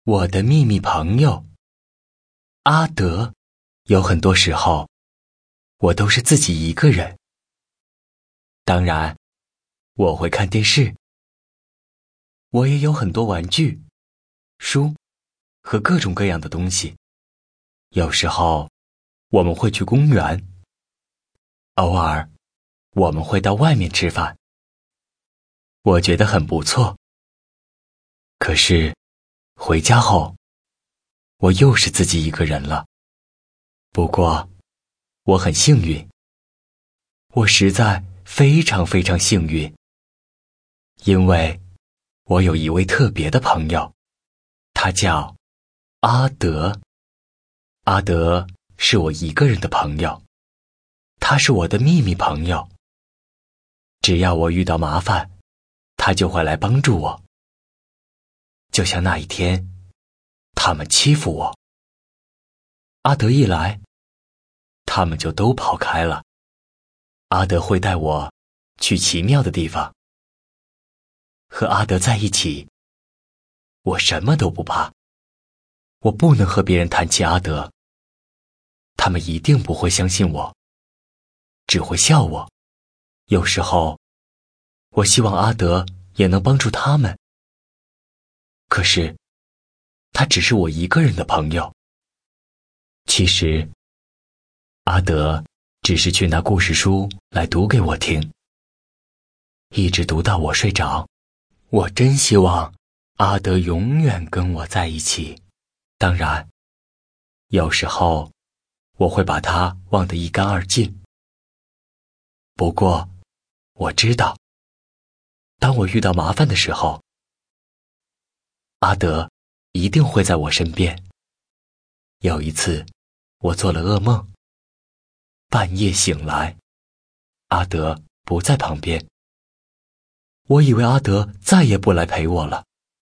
我的秘密朋友阿德。有很多时候，我都是自己一个人。当然，我会看电视。我也有很多玩具、书和各种各样的东西。有时候，我们会去公园。偶尔，我们会到外面吃饭。我觉得很不错。可是，回家后，我又是自己一个人了。不过，我很幸运。我实在非常非常幸运，因为我有一位特别的朋友，他叫阿德。阿德是我一个人的朋友，他是我的秘密朋友。只要我遇到麻烦，他就会来帮助我。就像那一天，他们欺负我，阿德一来，他们就都跑开了。阿德会带我去奇妙的地方。和阿德在一起，我什么都不怕。我不能和别人谈起阿德，他们一定不会相信我，只会笑我。有时候，我希望阿德也能帮助他们。可是，他只是我一个人的朋友。其实，阿德只是去拿故事书来读给我听，一直读到我睡着。我真希望阿德永远跟我在一起。当然，有时候我会把他忘得一干二净。不过，我知道，当我遇到麻烦的时候，阿德一定会在我身边。有一次，我做了噩梦，半夜醒来，阿德不在旁边。我以为阿德再也不来陪我了。